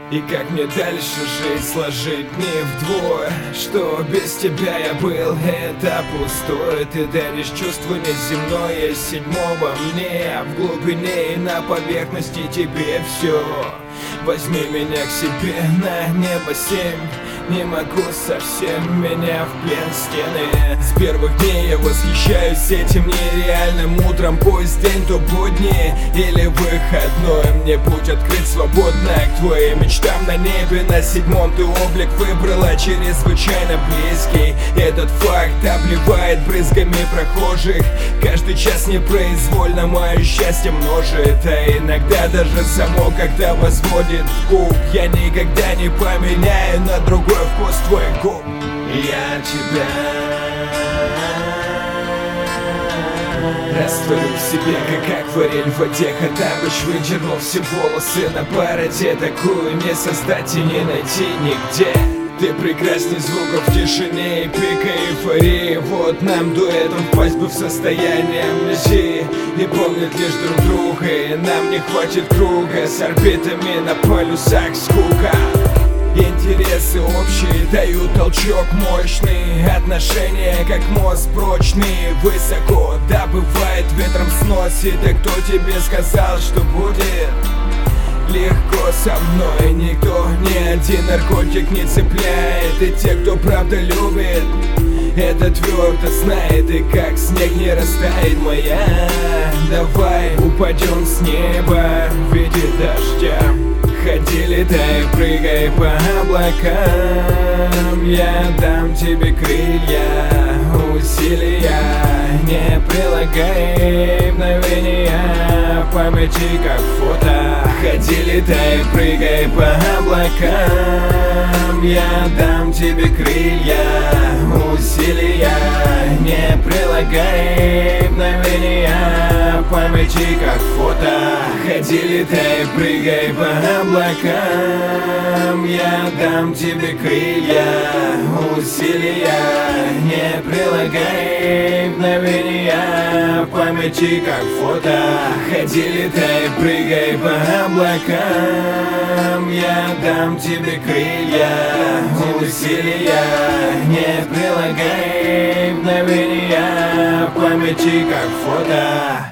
И как мне дальше жить, сложить дни вдвое, что без тебя я был, это пустое. Ты даришь чувство неземное, седьмого мне в глубине и на поверхности тебе все. Возьми меня к себе на небо 7. Не могу совсем, меня в плен стены. С первых дней я восхищаюсь этим нереальным утром. Пусть день то будни или выходной, мне путь открыт свободно к твоим мечтам на небе. На 7-м ты облик выбрала чрезвычайно близкий. Этот факт обливает брызгами прохожих. Каждый час непроизвольно мое счастье множит. А иногда даже само, когда возводит в куб, я никогда не поменяю на другой вкус твой губ. Я тебя растворю в себе, как акварель в воде. Хотабыч выдернул все волосы на бороде. Такую не создать и не найти нигде. Ты прекрасней звуков в тишине и пика эйфории. Вот нам дуэтом впасть бы в состояние амнезии. Не помнят лишь друг друга, и нам не хватит круга. С орбитами на полюсах скука. Интересы общие дают толчок мощный. Отношения как мост прочный. Высоко, да бывает ветром сносит. И кто тебе сказал, что будет легко со мной? Никто, ни один наркотик не цепляет. И те, кто правда любит, это твердо знает. И как снег не растает моя, давай упадем с неба в виде дождя. Ходи, летай, прыгай по облакам. Я дам тебе крылья, усилия. Не прилагай мгновения, памяти как фото. Ходи, летай, прыгай по облакам. Я дам тебе крылья, усилия. Не прилагай мгновения, памяти как фото. Ходи, летай, прыгай по облакам. Я дам тебе крылья, усилия. Не прилагай мгновения, памяти как фото. Ходи, летай, прыгай по облакам. Я дам тебе крылья, усилия. Не прилагай мгновения, памяти как фото.